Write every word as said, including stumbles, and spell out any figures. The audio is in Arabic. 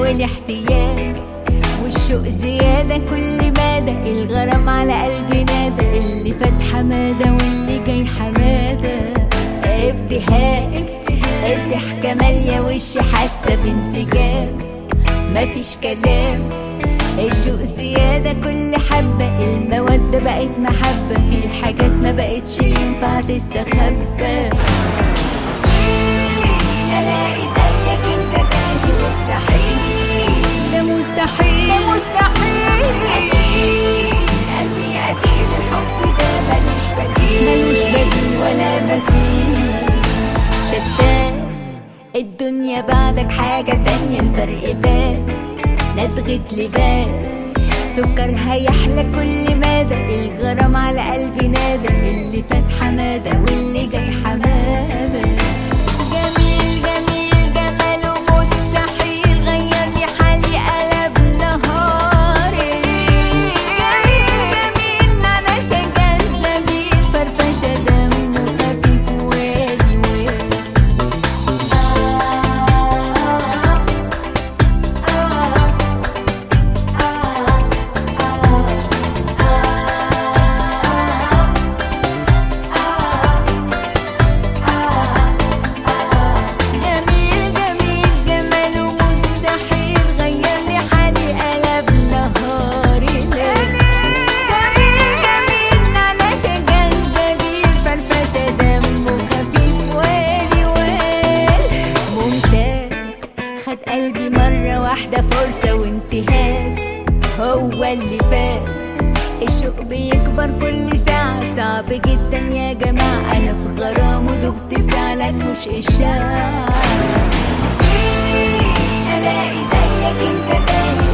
والاحتيال والشوق زيادة كل مدى، الغرام على قلبي نادى، اللي فات حمادة واللي جاي حمادة. ابتهاج الضحكة مالية وشي حاسة بانسجام، مفيش كلام الشوق زيادة كل حبة، المودة بقت محبة، في حاجات ما بقتش ينفع تستخبى. الاقي زيك انت تاني مستحيل، ده مستحيل ده مستحيل. قتيل قلبي قتيل، الحب ده ملوش بديل ملوش بديل ولا مثيل. شتان الدنيا بعدك حاجة تانية، الفرق بان ندغت لبان، سكر هيحلى كل مدى، الغرام على قلبي نادى، اللي فات حمادة واللي جاي حمادة. جميل جميل جماله مستحيل، غيرني حالي قلب نهاري. جميل جميل علشان كان سبيل، فرفشة دمه خفيف وادي وادي. قلبي مرة واحدة فرصة وانتهاز، هو اللي فاز. الشوق بيكبر كل ساعة، صعب جدا يا جماعة، أنا في غرام ودهت فعلا مش إشاعة. ألاقي زيك انت تاني